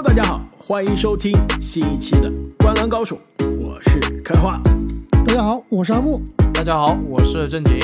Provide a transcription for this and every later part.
Hello， 大家好，欢迎收听新一期的《灌篮高手》，我是开花。 大家好，我是阿木。 大家好，我是正经。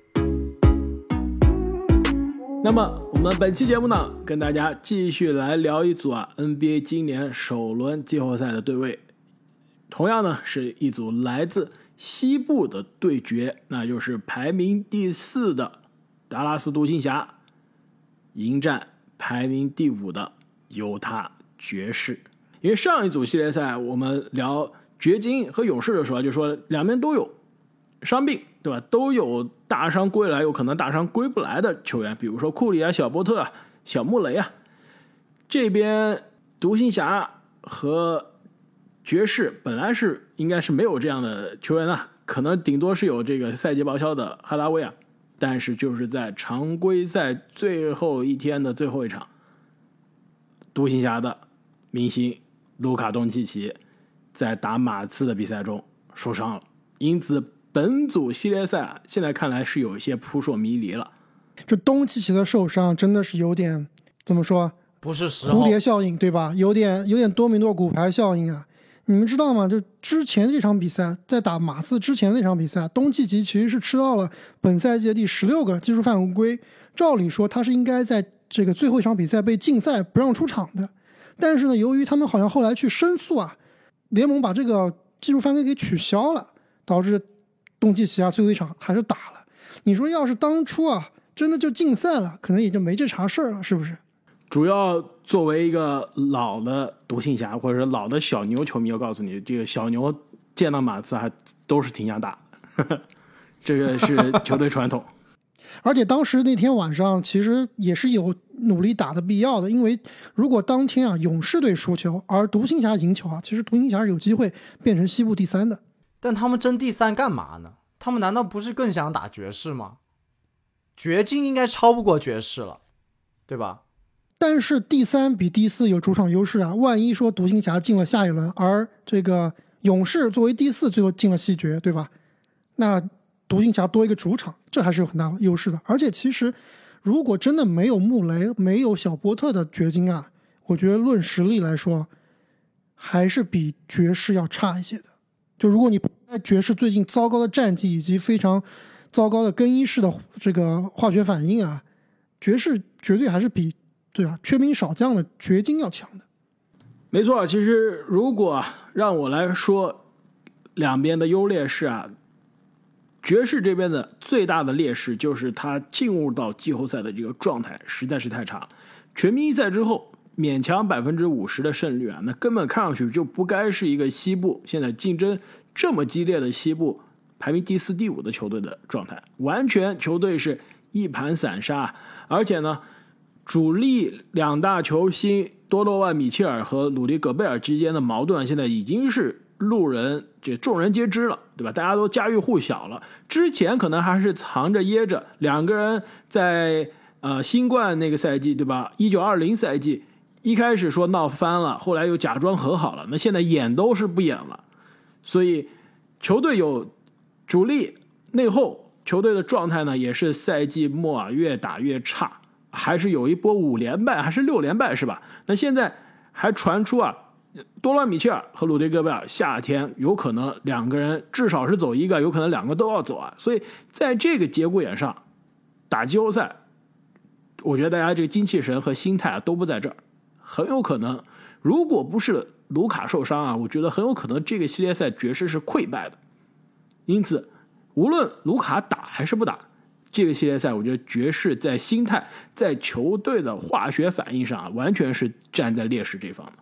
那么我们本期节目呢，跟大家继续来聊一组NBA 今年首轮季后赛的对位，同样呢是一组来自西部的对决，那就是排名第4的达拉斯独行侠迎战排名第5的犹他爵士。因为上一组系列赛我们聊掘金和勇士的时候，就说两边都有伤病，对吧？都有大伤归来，有可能大伤归不来的球员，比如说库里啊、小波特啊、小穆雷啊。这边独行侠和爵士本来是应该是没有这样的球员啊，可能顶多是有这个赛季报销的哈达威啊，但是就是在常规赛最后一天的最后一场，独行侠的明星卢卡东契奇在打马刺的比赛中受伤了，因此本组系列赛现在看来是有一些扑朔迷离了。 这东契奇的受伤真的是有点怎么说？ 不是时候。 蝴蝶效应对吧？有点多米诺骨牌效应啊！你们知道吗？就之前这场比赛，在打马刺之前那场比赛，东契奇其实是吃到了本赛季的第16个技术犯规。照理说他是应该在这个最后一场比赛被禁赛不让出场的，但是呢，由于他们好像后来去申诉啊，联盟把这个技术犯规给取消了，导致东契奇最后一场还是打了。你说要是当初真的就禁赛了，可能也就没这茬事了，是不是？ 主要作为一个老的独行侠或者是老的小牛球迷，我告诉你，这个小牛见到马刺还都是挺想打的，这个是球队传统。 而且当时那天晚上其实也是有努力打的必要的，因为如果当天勇士队输球而独行侠赢球其实独行侠是有机会变成西部第3的。 但他们争第3干嘛呢？他们难道不是更想打爵士吗？掘金应该超不过爵士了，对吧？ 但是第3比第4有主场优势万一说独行侠进了下一轮，而这个勇士作为第4最后进了西决，对吧？那独行侠多一个主场，这还是有很大的优势的。而且其实如果真的没有穆雷没有小波特的掘金我觉得论实力来说还是比爵士要差一些的。就如果你爵士最近糟糕的战绩以及非常糟糕的更衣室的这个化学反应爵士绝对还是比缺兵少将的掘金要强的。 没错，其实如果让我来说两边的优劣势爵士这边的最大的劣势就是他进入到季后赛的这个状态实在是太差了。全明星赛之后勉强50%的胜率那根本看上去就不该是一个西部现在竞争这么激烈的西部排名第4、第5的球队的状态，完全球队是一盘散沙。而且呢，主力两大球星多诺万·米切尔和鲁迪·戈贝尔之间的矛盾现在已经是众人皆知了，对吧？大家都家喻户晓了。之前可能还是藏着掖着，两个人在新冠那个赛季，对吧？1920赛季一开始说闹翻了，后来又假装和好了，那现在演都是不演了。所以球队有主力内后，球队的状态呢也是赛季末越打越差，还是有一波5连败还是6连败是吧？那现在还传出多诺米切尔和鲁迪戈贝尔夏天有可能两个人至少是走一个，有可能两个都要走所以在这个节骨眼上打季后赛，我觉得大家这个精气神和心态都不在这儿，很有可能如果不是卢卡受伤我觉得很有可能这个系列赛爵士是溃败的。因此无论卢卡打还是不打，这个系列赛我觉得爵士在心态在球队的化学反应上完全是站在劣势这方的。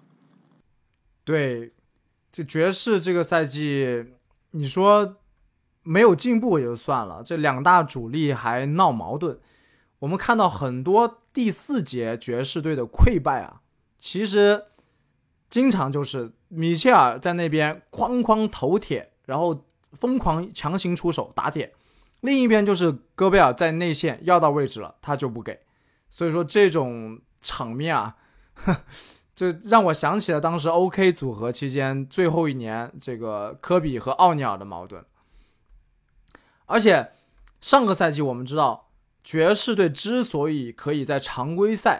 对，这爵士这个赛季你说没有进步也就算了，这两大主力还闹矛盾。我们看到很多第4节爵士队的溃败其实经常就是米切尔在那边哐哐投铁，然后疯狂强行出手打铁，另一边就是戈贝尔在内线要到位置了他就不给。所以说这种场面这让我想起了当时 OK 组合期间最后一年这个科比和奥尼尔的矛盾。而且上个赛季我们知道爵士队之所以可以在常规赛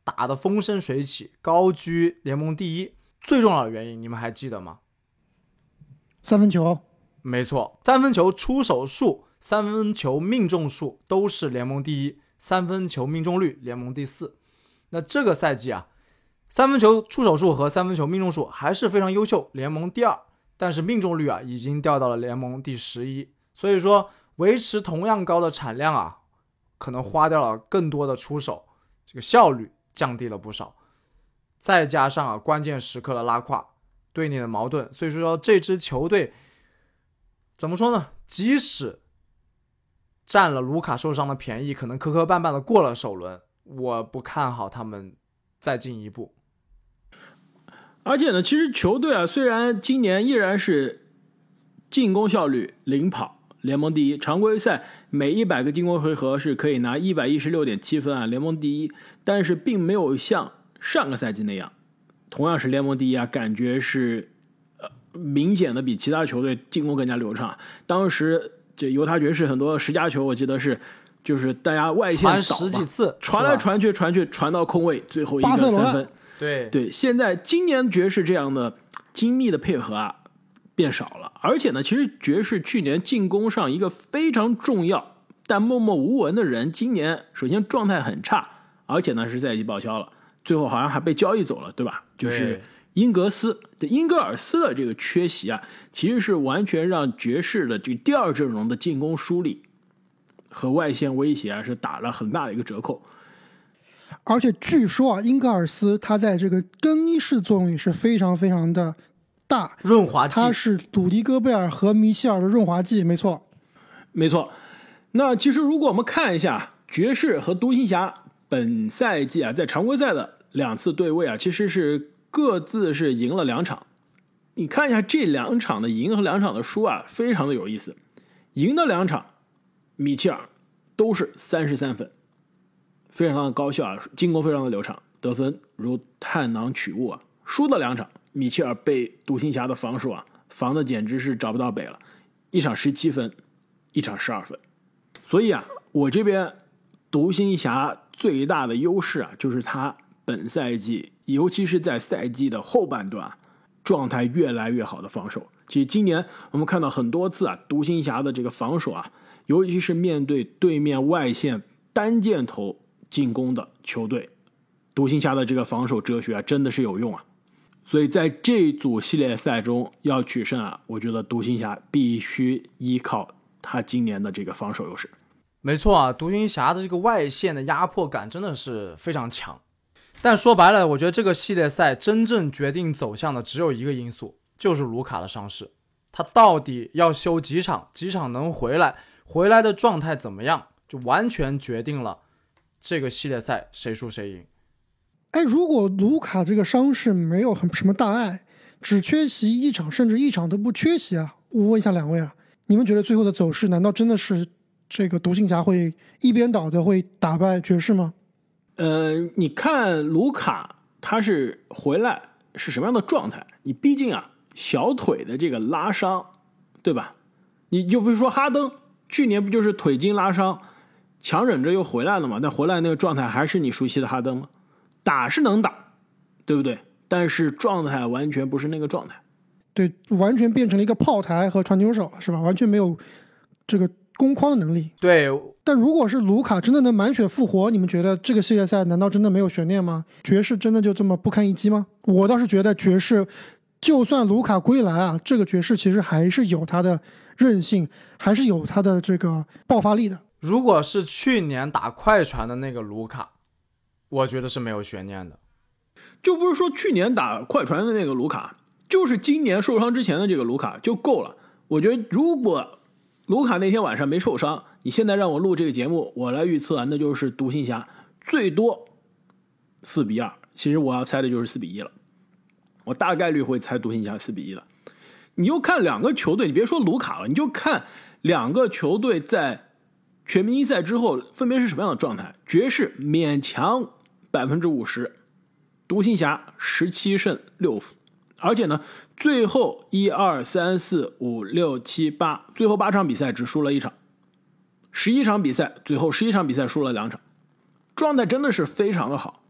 打得风生水起，高居联盟第一。最重要的原因你们还记得吗？ 三分球。 没错，三分球出手数、三分球命中数都是联盟第一，三分球命中率联盟第四。那这个赛季啊，三分球出手数和三分球命中数还是非常优秀，联盟第二，但是命中率啊已经掉到了联盟第11。所以说维持同样高的产量啊，可能花掉了更多的出手，这个效率降低了不少。再加上啊关键时刻的拉胯，对你的矛盾，所以说这支球队怎么说呢？即使占了卢卡受伤的便宜，可能磕磕绊绊的过了首轮，我不看好他们再进一步。 而且呢，其实球队啊，虽然今年依然是进攻效率领跑，联盟第一，常规赛每100个进攻回合是可以拿116.7分啊，联盟第一，但是并没有像上个赛季那样，同样是联盟第一啊，感觉是明显的比其他球队进攻更加流畅。当时这犹他爵士很多10佳球，我记得是就是大家外线传10几次， 传来传去，传到空位，最后一个3分。对，现在今年爵士这样的精密的配合啊变少了，而且呢，其实爵士去年进攻上一个非常重要但默默无闻的人，今年首先状态很差，而且呢是赛季报销了，最后好像还被交易走了，对吧？就是英格尔斯的这个缺席啊，其实是完全让爵士的这个第二阵容的进攻梳理和外线威胁啊是打了很大的一个折扣。 而且据说啊，英格尔斯他在这个更衣室作用也是非常非常的大， 润滑剂， 他是鲁迪戈贝尔和米切尔的润滑剂，没错。 那其实如果我们看一下爵士和独行侠本赛季啊，在常规赛的2次对位啊，其实是各自是赢了2场。你看一下这2场的赢和2场的输啊，非常的有意思。赢的2场，米切尔都是33分。非常的高效啊，进攻非常的流畅，得分如探囊取物啊。输的2场，米切尔被独行侠的防守啊防的简直是找不到北了，一场17分，一场12分。所以啊，我这边独行侠最大的优势啊，就是他本赛季，尤其是在赛季的后半段啊，状态越来越好的防守。其实今年我们看到很多次啊，独行侠的这个防守啊，尤其是面对对面外线单箭头进攻的球队，独行侠的这个防守哲学啊，真的是有用啊。所以在这组系列赛中要取胜啊，我觉得独行侠必须依靠他今年的这个防守优势。 没错啊，独行侠的这个外线的压迫感真的是非常强。但说白了，我觉得这个系列赛真正决定走向的只有一个因素，就是卢卡的伤势。他到底要休几场能回来的状态怎么样，就完全决定了这个系列赛谁输谁赢。 如果卢卡这个伤势没有什么大碍，只缺席1场，甚至1场都不缺席啊，我问一下2位啊，你们觉得最后的走势难道真的是这个独行侠会一边倒的会打败爵士吗？ 你看卢卡他是回来是什么样的状态？你毕竟啊小腿的这个拉伤，对吧？你就比如说哈登去年不就是腿筋拉伤，强忍着又回来了嘛？但回来那个状态还是你熟悉的哈登吗？打是能打，对不对？但是状态完全不是那个状态。 对，完全变成了一个炮台和传球手，是吧？完全没有这个攻框的能力。 对。 但如果是卢卡真的能满血复活，你们觉得这个系列赛难道真的没有悬念吗？爵士真的就这么不堪一击吗？我倒是觉得爵士就算卢卡归来啊，这个爵士其实还是有他的韧性，还是有他的这个爆发力的。 如果是去年打快船的那个卢卡，我觉得是没有悬念的。 就不是说去年打快船的那个卢卡，就是今年受伤之前的这个卢卡就够了。我觉得如果卢卡那天晚上没受伤，你现在让我录这个节目，我来预测，那就是独行侠最多4-2。其实我要猜的就是4-1了，我大概率会猜独行侠4-1了。你就看2个球队，你别说卢卡了，你就看2个球队在全明星赛之后分别是什么样的状态。爵士勉强50%，独行侠17胜6负，而且呢，最后1、2、3、4、5、6、7、8，最后8场比赛只输了1场，11场比赛最后11场比赛输了2场，状态真的是非常的好。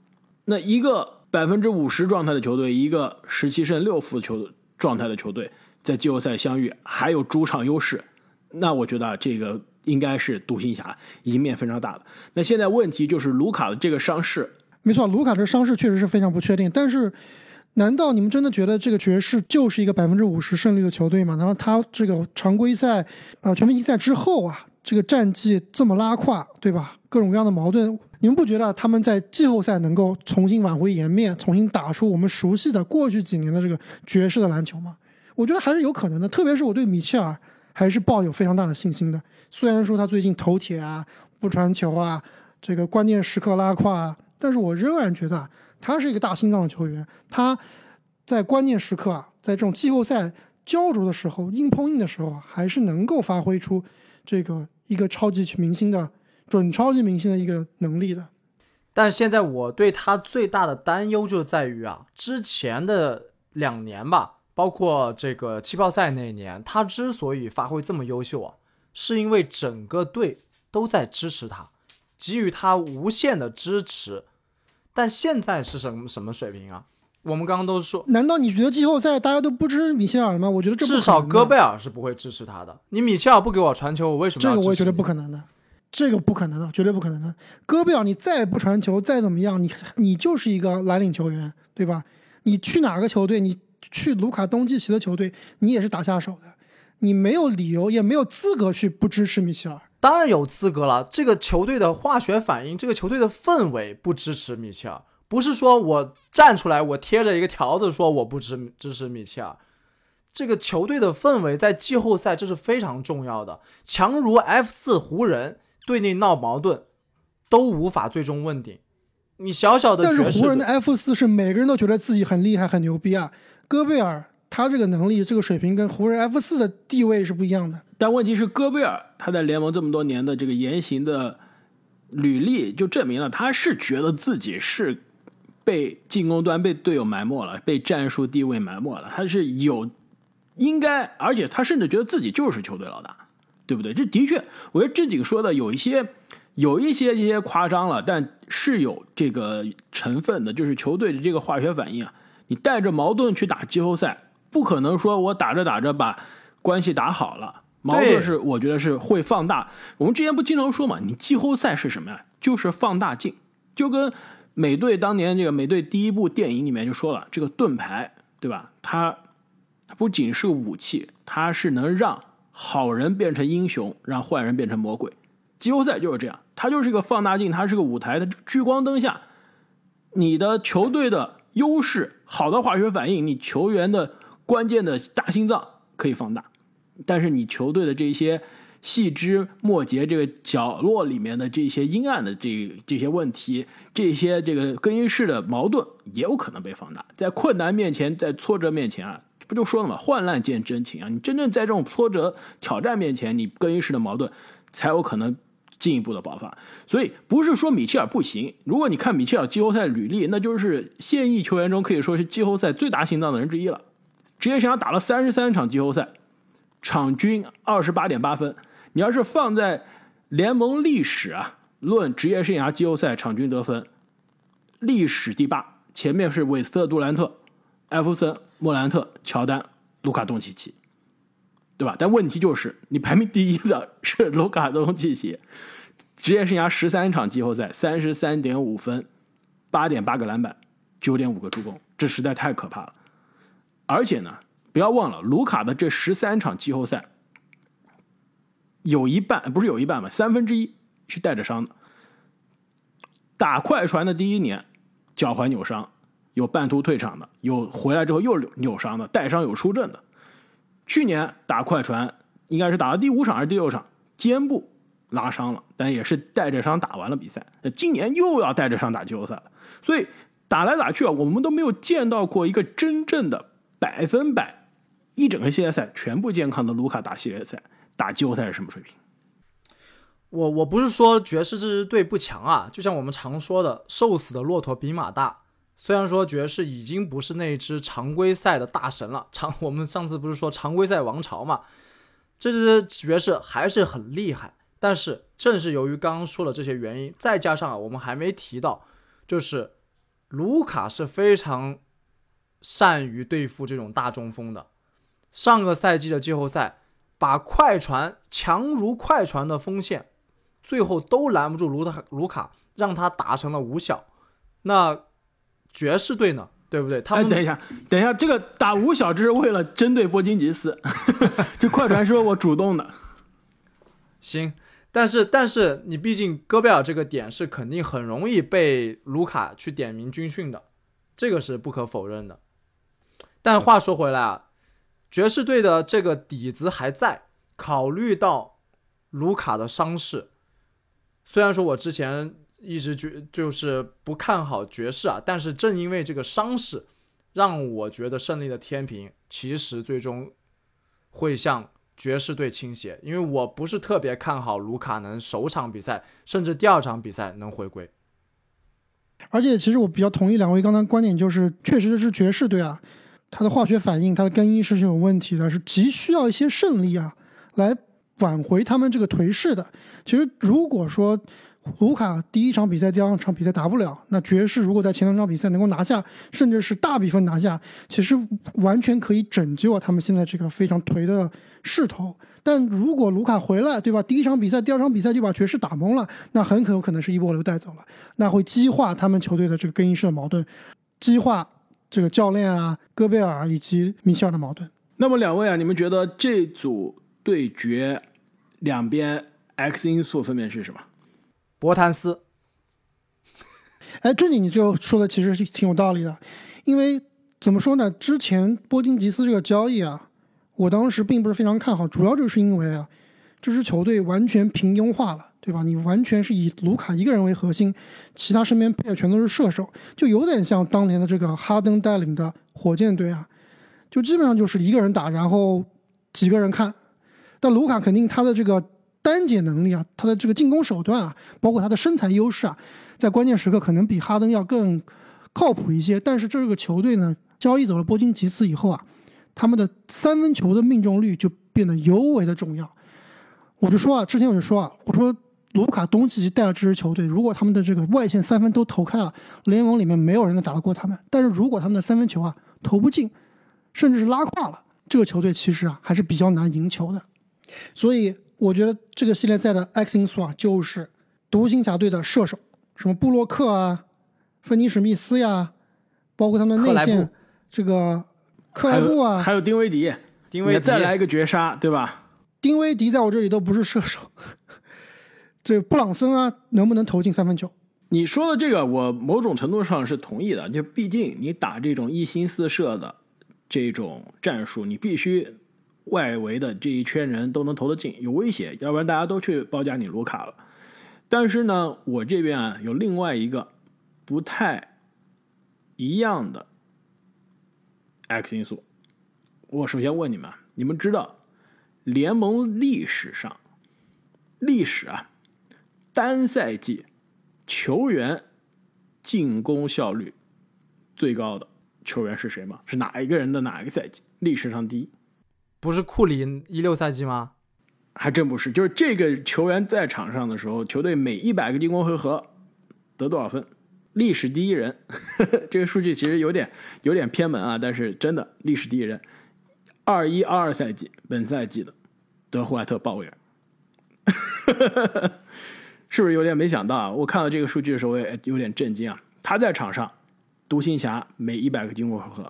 那一个50%状态的球队，一个17胜6负状态的球队，在季后赛相遇，还有主场优势，那我觉得这个应该是独行侠赢面非常大的。那现在问题就是卢卡的这个伤势。 没错，卢卡这伤势确实是非常不确定，但是难道你们真的觉得这个爵士就是一个50%胜率的球队吗？然后他这个常规赛全明星赛之后啊，这个战绩这么拉胯，对吧？各种各样的矛盾，你们不觉得他们在季后赛能够重新挽回颜面，重新打出我们熟悉的过去几年的这个爵士的篮球吗？我觉得还是有可能的，特别是我对米切尔还是抱有非常大的信心的。虽然说他最近头铁啊、不传球啊、这个关键时刻拉胯啊，但是我仍然觉得他是一个大心脏的球员。他在关键时刻啊，在这种季后赛焦灼的时候、硬碰硬的时候啊，还是能够发挥出这个一个超级明星的准超级明星的一个能力的。 但现在我对他最大的担忧就在于啊，之前的2年吧，包括这个气泡赛那一年，他之所以发挥这么优秀啊，是因为整个队都在支持他，给予他无限的支持。但现在是什么水平啊？我们刚刚都说， 难道你觉得季后赛大家都不支持米切尔吗？我觉得这不可能的， 至少戈贝尔是不会支持他的。你米切尔不给我传球，我为什么要支持你？ 这个我也觉得不可能的，这个不可能的，绝对不可能的。戈贝尔你再不传球，再怎么样，你就是一个蓝领球员，对吧？你去哪个球队，你去卢卡东契奇的球队，你也是打下手的，你没有理由也没有资格去不支持米切尔。 当然有资格了，这个球队的化学反应，这个球队的氛围不支持米切尔，不是说我站出来我贴着一个条子说我不支持米切尔。这个球队的氛围在季后赛这是非常重要的，强如 F4 湖人队内闹矛盾都无法最终问鼎。你小小的爵士， 但是湖人的 F4 是每个人都觉得自己很厉害很牛逼啊，戈贝尔他这个能力这个水平跟湖人 F4 的地位是不一样的。 但问题是戈贝尔他在联盟这么多年的这个言行的履历就证明了他是觉得自己是被进攻端被队友埋没了，被战术地位埋没了，他是有应该，而且他甚至觉得自己就是球队老大，对不对？这的确我觉得正经说的有一些夸张了，但是有这个成分的，就是球队的这个化学反应啊，你带着矛盾去打季后赛，不可能说我打着打着把关系打好了，矛盾是我觉得是会放大。我们之前不经常说嘛，你季后赛是什么呀？就是放大镜，就跟美队当年这个美队第一部电影里面就说了，这个盾牌，对吧？它不仅是武器，它是能让好人变成英雄，让坏人变成魔鬼。季后赛就是这样，它就是一个放大镜，它是个舞台的聚光灯下，你的球队的优势、好的化学反应，你球员的关键的大心脏可以放大，但是你球队的这些细枝末节、这个角落里面的这些阴暗的这些问题、这些这个更衣室的矛盾，也有可能被放大。在困难面前，在挫折面前啊，不就说了吗？患难见真情啊！你真正在这种挫折挑战面前，你更衣室的矛盾才有可能进一步的爆发。所以不是说米切尔不行，如果你看米切尔季后赛履历，那就是现役球员中可以说是季后赛最大心脏的人之一了。职业生涯打了33场季后赛，场均28.8分。你要是放在联盟历史啊，论职业生涯季后赛场均得分，历史第8，前面是韦斯特、杜兰特、艾弗森、莫兰特、乔丹、卢卡东契奇，对吧？但问题就是你排名第1的是卢卡东契奇，职业生涯13场季后赛33.5分，8.8个篮板，9.5个助攻，这实在太可怕了。而且呢，不要忘了卢卡的这13场季后赛有一半，不是有一半吧，1/3是带着伤的。打快船的第1年脚踝扭伤，有半途退场的，有回来之后又扭伤的，带伤有出阵的。去年打快船应该是打到第5场还是第6场，肩部拉伤了，但也是带着伤打完了比赛。今年又要带着伤打季后赛了，所以打来打去啊，我们都没有见到过一个真正的100%一整个系列赛全部健康的卢卡打系列赛。打季后赛是什么水平？ 我不是说爵士这支队不强啊，就像我们常说的，瘦死的骆驼比马大。虽然说爵士已经不是那支常规赛的大神了，我们上次不是说常规赛王朝嘛，这支爵士还是很厉害。但是正是由于刚刚说的这些原因，再加上我们还没提到，就是卢卡是非常善于对付这种大中锋的。上个赛季的季后赛，把快船强如快船的锋线，最后都拦不住卢卡，让他打成了5小。那爵士队呢？对不对？他们等一下，这个打5小这是为了针对波金吉斯，这快船说我主动的。 行，但是你毕竟戈贝尔这个点是肯定很容易被卢卡去点名军训的，这个是不可否认的。但话说回来啊，爵士队的这个底子还在，考虑到卢卡的伤势，虽然说我之前一直就是不看好爵士啊，但是正因为这个伤势，让我觉得胜利的天平其实最终会向爵士队倾斜，因为我不是特别看好卢卡能首场比赛甚至第2场比赛能回归。 而且其实我比较同意两位刚才观点，就是确实是爵士队啊，他的化学反应，他的更衣室是有问题的，是急需要一些胜利啊来挽回他们这个颓势的。其实如果说卢卡第1场比赛第2场比赛打不了，那爵士如果在前2场比赛能够拿下，甚至是大比分拿下，其实完全可以拯救他们现在这个非常颓的势头。但如果卢卡回来，对吧，第1场比赛第2场比赛就把爵士打懵了，那很有可能是一波流带走了，那会激化他们球队的这个更衣室的矛盾，激化这个教练啊、戈贝尔以及米切尔的矛盾。 那么两位啊，你们觉得这组对决两边 X 因素分别是什么？ 博坦斯。 哎，这里你就说的其实挺有道理的，因为怎么说呢，之前波金吉斯这个交易啊，我当时并不是非常看好，主要就是因为啊，这支球队完全平庸化了，对吧？你完全是以卢卡一个人为核心，其他身边配的全都是射手，就有点像当年的这个哈登带领的火箭队啊，就基本上就是一个人打，然后几个人看。但卢卡肯定他的这个单解能力啊，他的这个进攻手段啊，包括他的身材优势啊，在关键时刻可能比哈登要更靠谱一些。但是这个球队呢，交易走了波金吉斯以后啊，他们的3分球的命中率就变得尤为的重要。之前我就说啊，我说卢卡东契奇带了这支球队，如果他们的这个外线3分都投开了，联盟里面没有人能打得过他们。但是如果他们的3分球啊投不进，甚至是拉胯了，这个球队其实啊还是比较难赢球的。所以我觉得这个系列赛的 X 因素啊，就是独行侠队的射手，什么布洛克啊、芬尼史密斯呀，包括他们内线这个克莱布啊， 还有丁威迪，再来一个绝杀，对吧？ 丁威迪在我这里都不是射手，这布朗森啊，能不能投进3分球？ 你说的这个，我某种程度上是同意的。就毕竟你打这种一心四射的这种战术，你必须外围的这一圈人都能投得进，有威胁，要不然大家都去包夹你卢卡了。但是呢，我这边啊有另外一个不太一样的 X 因素。我首先问你们，你们知道联盟历史啊，单赛季球员进攻效率最高的球员是谁吗？是哪一个人的哪一个赛季历史上第一？ 不是库里16赛季吗？ 还真不是，就是这个球员在场上的时候，球队每100个进攻回合得多少分，历史第一人。这个数据其实有点偏门啊，但是真的历史第一人，21-22赛季本赛季的德胡艾特鲍威尔。是不是有点没想到啊？我看到这个数据的时候，我也有点震惊啊！他在场上，独行侠每100个进攻回合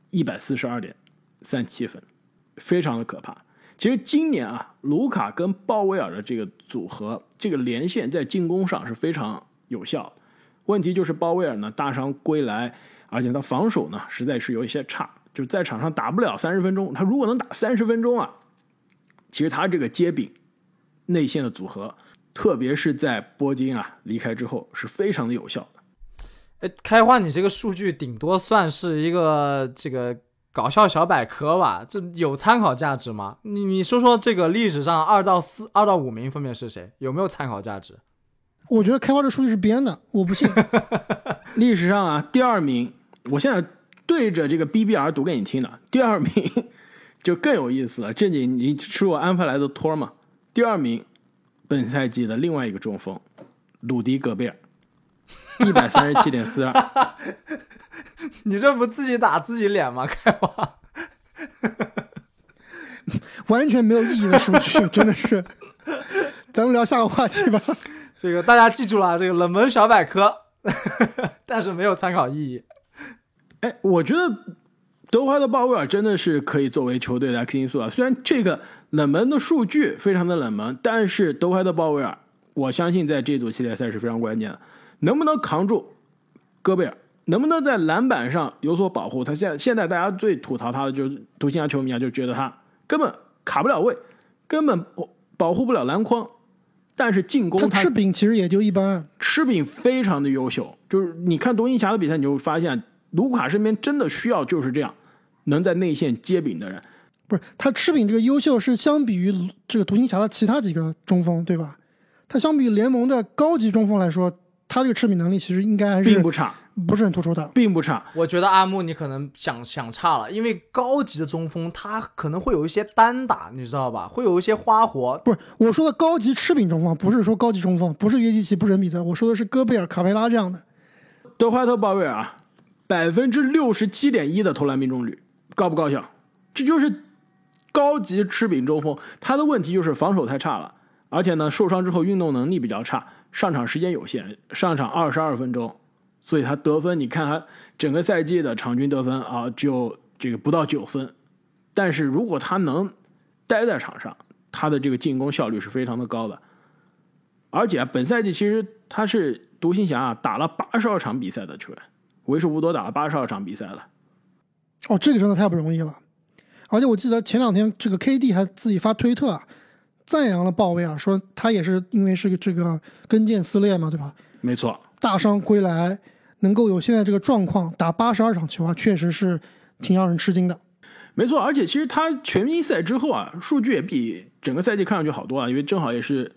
142.37分，非常的可怕。其实今年啊，卢卡跟鲍威尔的这个组合，这个连线在进攻上是非常有效的。问题就是鲍威尔呢大伤归来，而且他防守呢实在是有一些差，就在场上打不了30分钟。他如果能打30分钟啊，其实他这个接柄内线的组合，特别是在波金啊离开之后，是非常的有效的。 开花，你这个数据顶多算是一个这个搞笑小百科吧，这有参考价值吗？你说说这个历史上2到5名分别是谁？有没有参考价值？ 我觉得开花这数据是编的，我不信。 历史上啊，第2名，我现在对着这个 BBR 读给你听的，第2名就更有意思了。这你是我安排来的托吗？第2名，本赛季的另外一个中锋鲁迪戈贝尔。 137.42。 你这不自己打自己脸吗？开花。 完全没有意义的数据，真的是。咱们聊下个话题吧。 这个大家记住了，这个冷门小百科，但是没有参考意义。 哎，我觉得德怀特·鲍威尔真的是可以作为球队的 X 因素啊。虽然这个冷门的数据非常的冷门，但是德怀特·鲍威尔，我相信在这组系列赛是非常关键的。能不能扛住戈贝尔？能不能在篮板上有所保护？他现在大家最吐槽他的就是独行侠球迷啊，就觉得他根本卡不了位，根本保护不了篮筐。但是进攻他吃饼其实也就一般， 吃饼非常的优秀。就是你看独行侠的比赛，你就会发现卢卡身边真的需要就是这样能在内线接饼的人。 不是他吃饼这个优秀是相比于这个独行侠的其他几个中锋，对吧？他相比联盟的高级中锋来说，他这个吃饼能力其实应该还是并不差， 不是很突出的， 并不差。 我觉得阿木你可能想差了，因为高级的中锋他可能会有一些单打，你知道吧？会有一些花活。 不是我说的高级吃饼中锋，不是说高级中锋，不是约基奇，不是恩比德，我说的是戈贝尔、卡佩拉这样的。 德怀特·鲍威尔啊，67.1%的投篮命中率，高不高效？这就是高级吃饼中锋。他的问题就是防守太差了，而且呢，受伤之后运动能力比较差，上场时间有限，上场22分钟。所以他得分，你看他整个赛季的场均得分啊，就这个不到9分。但是如果他能待在场上，他的这个进攻效率是非常的高的。而且本赛季其实他是独行侠打了82场比赛的球员，为数不多打了82场比赛了。 哦，这个真的太不容易了。而且我记得前2天这个 KD 还自己发推特赞扬了鲍威尔，说他也是因为是这个跟腱撕裂嘛，对吧？ 没错， 大伤归来。能够有现在这个状况打82场球确实是挺让人吃惊的。 没错，而且其实他全明星赛之后数据也比整个赛季看上去好多因为正好也是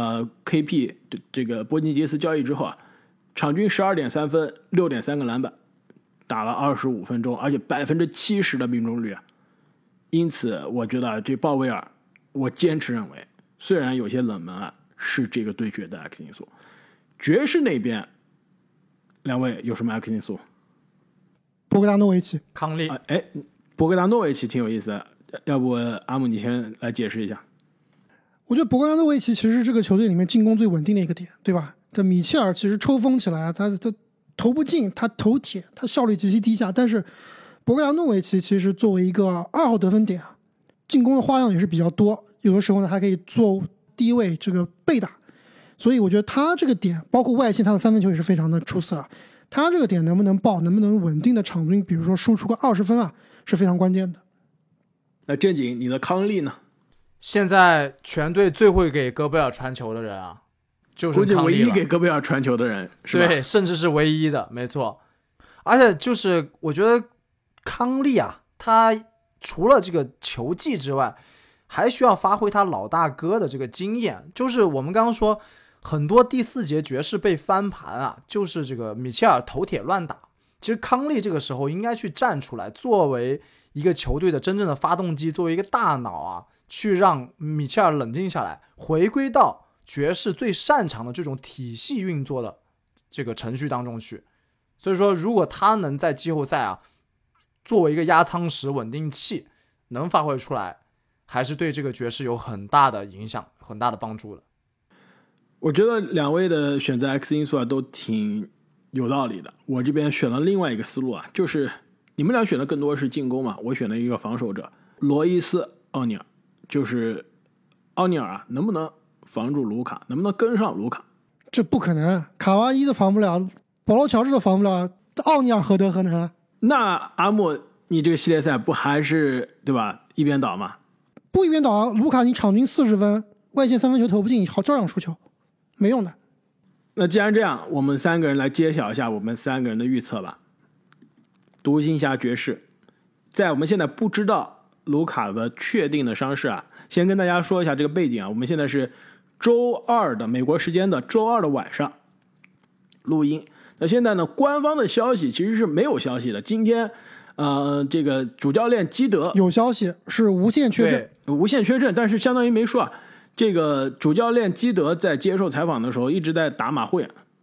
KP 这个波金吉斯交易之后场均12.3分，6.3个篮板，打了25分钟，而且70%的命中率因此我觉得这鲍威尔，我坚持认为，虽然有些冷门是这个对决的 X 因素。爵士那边两位有什么 X 因素？ 博格达诺维奇、 康利。 博格达诺维奇挺有意思的，要不阿姆你先来解释一下。 我觉得博格达诺维奇其实是这个球队里面进攻最稳定的一个点，对吧？这米切尔其实抽风起来，他投不进，他投铁，他效率极其低下。但是博格达诺维奇其实作为一个2号得分点进攻的花样也是比较多，有的时候呢还可以做低位这个背打。所以我觉得他这个点，包括外线他的3分球也是非常的出色他这个点能不能爆，能不能稳定的场均，比如说输出个20分是非常关键的。 那正经，你的康利呢？ 现在全队最会给戈贝尔传球的人就是康利了， 唯一给戈贝尔传球的人，是吧？ 对，甚至是唯一的，没错。而且就是我觉得康利他除了这个球技之外，还需要发挥他老大哥的这个经验。就是我们刚刚说很多第4节爵士被翻盘就是这个米切尔头铁乱打。其实康利这个时候应该去站出来，作为一个球队的真正的发动机，作为一个大脑去让米切尔冷静下来，回归到爵士最擅长的这种体系运作的这个程序当中去。所以说如果他能在季后赛作为一个压舱石稳定器能发挥出来，还是对这个爵士有很大的影响，很大的帮助的。 我觉得两位的选择 X 因素都挺有道理的。我这边选了另外一个思路就是你们俩选的更多是进攻嘛，我选了一个防守者罗伊斯·奥尼尔。就是奥尼尔能不能防住卢卡，能不能跟上卢卡？ 这不可能，卡哇伊都防不了，保罗乔治都防不了，奥尼尔何德何能？ 那阿莫，你这个系列赛不还是对吧一边倒吗？ 不一边倒卢卡你场均40分，外线3分球投不进，你好照样输球，没用的。 那既然这样，我们3个人来揭晓一下我们3个人的预测吧。独行侠爵士，在我们现在不知道卢卡的确定的伤势先跟大家说一下这个背景我们现在是周2的美国时间的周2的晚上录音。那现在呢，官方的消息其实是没有消息的。今天这个主教练基德有消息，是无限确诊， 无限确诊，但是相当于没说这个主教练基德在接受采访的时候一直在打马虎眼，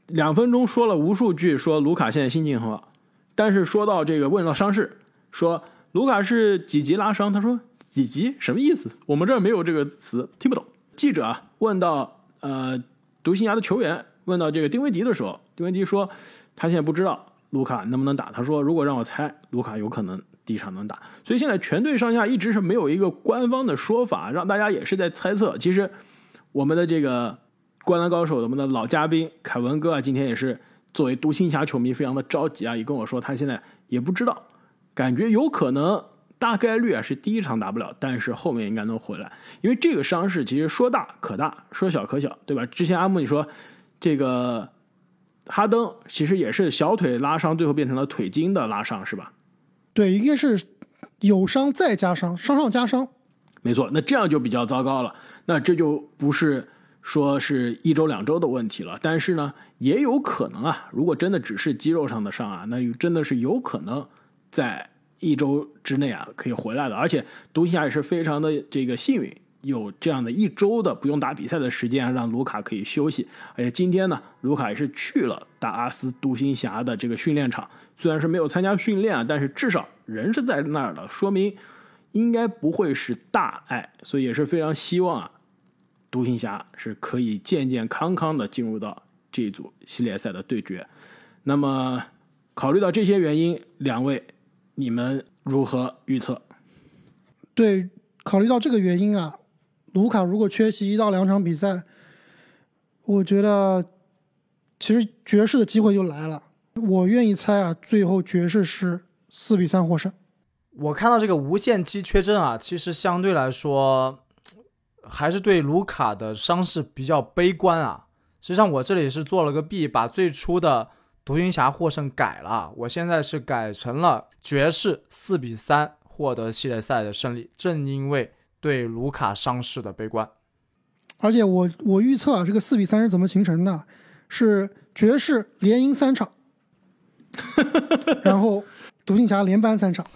2分钟说了无数句，说卢卡现在心情很好，但是说到这个问到伤势，说卢卡是几级拉伤，他说几级什么意思？我们这儿没有这个词，听不懂。记者问到独行侠的球员，问到这个丁威迪的时候，丁威迪说他现在不知道卢卡能不能打，他说如果让我猜，卢卡有可能第一场能打。所以现在全队上下一直是没有一个官方的说法，让大家也是在猜测。其实我们的这个灌篮高手的我们的老嘉宾凯文哥啊，今天也是作为独行侠球迷非常的着急啊，也跟我说他现在也不知道，感觉有可能大概率啊是第一场打不了，但是后面应该能回来。因为这个伤势其实说大可大，说小可小，对吧？之前阿木你说这个哈登其实也是小腿拉伤，最后变成了腿筋的拉伤，是吧？ 对，应该是有伤再加伤，伤上加伤。 没错，那这样就比较糟糕了。那这就不是说是1周2周的问题了，但是呢，也有可能啊，如果真的只是肌肉上的伤啊，那真的是有可能在1周之内啊可以回来的。而且独行侠也是非常的这个幸运，有这样的1周的不用打比赛的时间，让卢卡可以休息。而且今天呢，卢卡也是去了达拉斯独行侠的这个训练场，虽然是没有参加训练啊，但是至少人是在那儿的，说明应该不会是大碍，所以也是非常希望啊，独行侠是可以健健康康的进入到这一组系列赛的对决。那么考虑到这些原因，两位你们如何预测？ 对，考虑到这个原因啊，卢卡如果缺席1到2场比赛，我觉得其实爵士的机会就来了。我愿意猜啊，最后爵士是4-3获胜。 我看到这个无限期缺阵啊，其实相对来说还是对卢卡的伤势比较悲观啊。实际上我这里是做了个弊，把最初的独行侠获胜改了，我现在是改成了爵士4-3获得系列赛的胜利，正因为对卢卡伤势的悲观。 而且我预测啊，这个4-3是怎么形成的？是爵士连赢3场，然后独行侠连扳3场。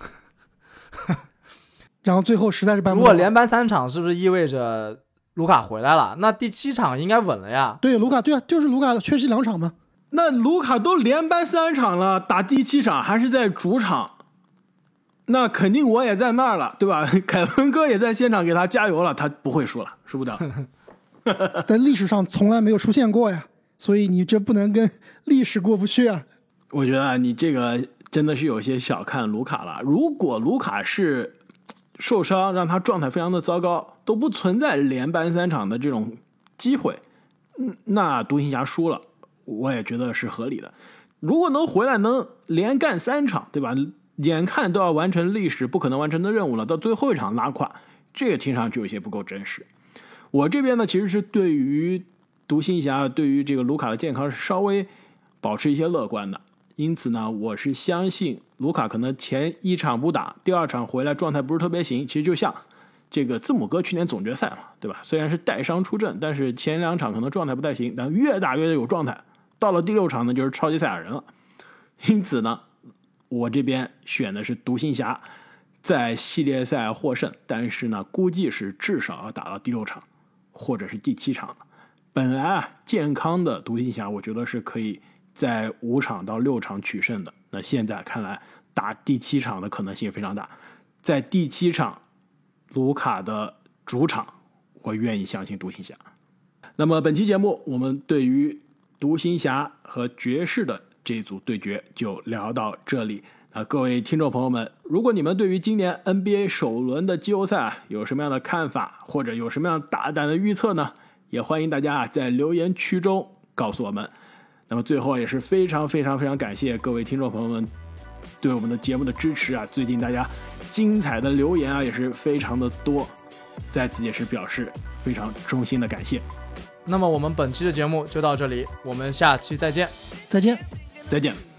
然后最后实在是办不到。 如果连扳3场，是不是意味着卢卡回来了？那第7场应该稳了呀。 对，卢卡，对啊，就是卢卡缺席2场嘛。 那卢卡都连扳3场了，打第7场还是在主场，那肯定我也在那儿了，对吧？凯文哥也在现场给他加油了，他不会输了，输不掉。 在历史上从来没有出现过呀，所以你这不能跟历史过不去啊。 我觉得你这个真的是有些小看卢卡了。如果卢卡是受伤，让他状态非常的糟糕，都不存在连扳3场的这种机会，那独行侠输了，我也觉得是合理的。如果能回来，能连干3场，对吧？眼看都要完成历史不可能完成的任务了，到最后一场拉胯，这个听上去有些不够真实。我这边呢，其实是对于独行侠对于这个卢卡的健康是稍微保持一些乐观的，因此呢，我是相信卢卡可能前1场不打，第2场回来状态不是特别行，其实就像这个字母哥去年总决赛嘛，对吧？虽然是带伤出阵，但是前2场可能状态不太行，但越打越有状态，到了第6场呢，就是超级赛亚人了。因此呢，我这边选的是独行侠在系列赛获胜，但是呢，估计是至少要打到第6场或者是第7场了。本来啊，健康的独行侠我觉得是可以在5场到6场取胜的，那现在看来打第7场的可能性非常大。在第7场卢卡的主场，我愿意相信独行侠。那么本期节目我们对于独行侠和爵士的这组对决就聊到这里。各位听众朋友们，如果你们对于今年 NBA 首轮的季后赛有什么样的看法，或者有什么样大胆的预测呢？也欢迎大家在留言区中告诉我们。那么最后也是非常非常非常感谢各位听众朋友们对我们的节目的支持啊！最近大家精彩的留言啊也是非常的多，在此也是表示非常衷心的感谢。 那么我们本期的节目就到这里，我们下期再见。 再见。 再见。